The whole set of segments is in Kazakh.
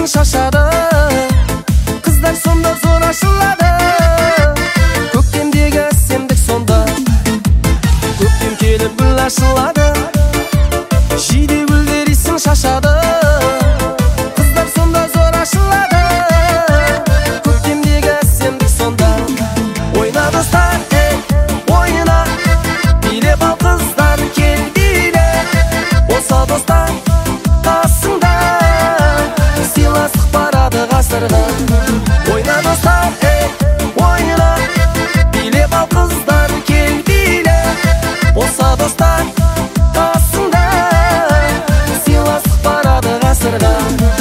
шашады, қыздар сонда зор ашылады. Көктемдегі әсемдік сонда, көктем келіп гүл ашылады. Жиде гүлдер исін шашады, қыздар сонда зор ашылады. Көктемдегі әсемдік сонда. Ойна достар, ойна, билеп ал қыздар, кел билеп. Болса достар қасыңда, сыйластық барады ғасырға. Ойна достар, ойна, билеп ал қыздар, кел билеп. Болса достар қасыңда, сыйластық барады ғасырға.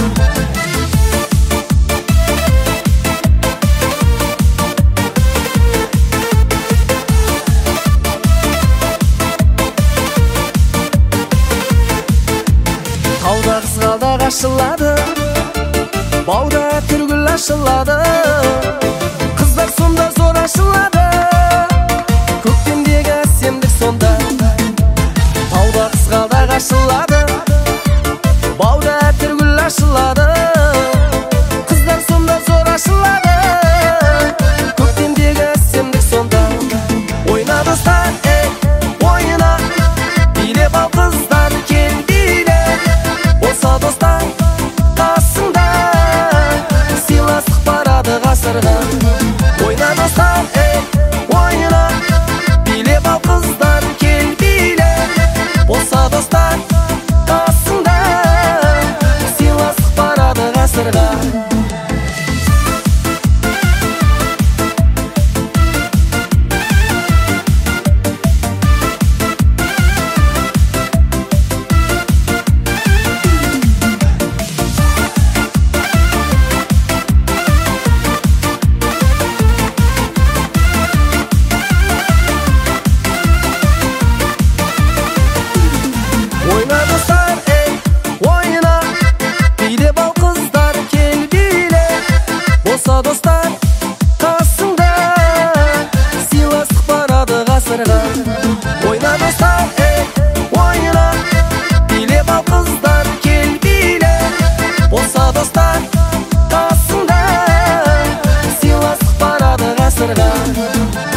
Тауда қызғалдақ ашылады, бауда түргіл ашылады, қыздар сонда зор ашылады. Көктемдегі әсемдік сонда. Тауда қызғалдақ ашылады, бауда түргіл ашылады, қыздар сонда зор ашылады. Көктемдегі әсемдік сонда. Ойна достар, ойна, билеп ал қыздар, кел билеп. Болса достар қасыңда, сыйластық барады ғасырға. Ойна достар, ойна, билеп ал қыздар, кел билеп. Болса достар қасыңда, сыйластық барады ғасырға. Ойна достар, ойна, билеп ал қыздар, кел билеп. Болса достар қасыңда, сыйластық барады ғасырға. Ойна достар, ойна, билеп ал қыздар, кел билеп. Болса достар қасыңда, сыйластық барады ғасырға.